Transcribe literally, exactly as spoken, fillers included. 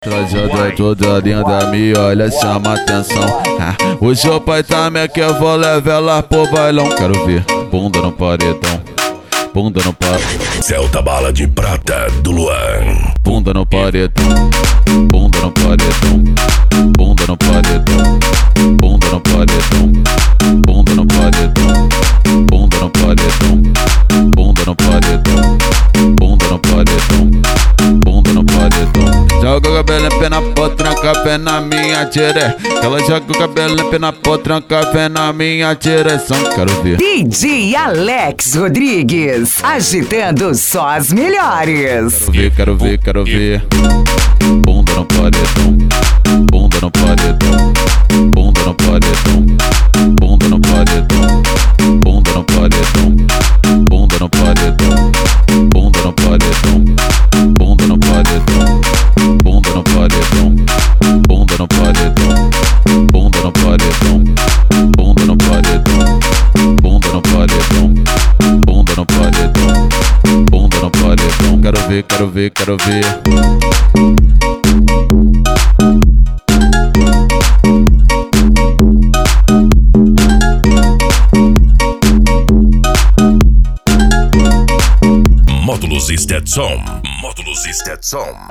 Trajada toda linda, me olha, chama atenção. Ah, hoje o pai tá me que eu vou levar ela pro bailão. Quero ver bunda no paredão, bunda no paredão. Celta bala de prata do Luan. Bunda no paredão, bunda no paredão, bunda no paredão, bunda no paredão, bunda no paredão, bunda no paredão, bunda no paredão, bunda no paredão, bunda no paredão. Joga o cabelo em pé na pó, tranca pé na minha direção. Ela joga o cabelo em pé na pó, tranca pé na minha direção. Quero ver D J Alex Rodrigues, agitando só as melhores. Quero ver, quero ver, quero ver. Bunda no paredão, bunda no paredão, bunda no paredão, bunda no paredão, bunda no paredão, bunda no paredão, bunda no paredão, bunda no paredão, bunda no paredão, bunda no paredão, bunda no paredão, bunda no paredão, bunda no paredão, bunda no paredão, bunda no paredão. Quero ver, quero ver, quero ver. Módulos Stetson. Módulos Stetson.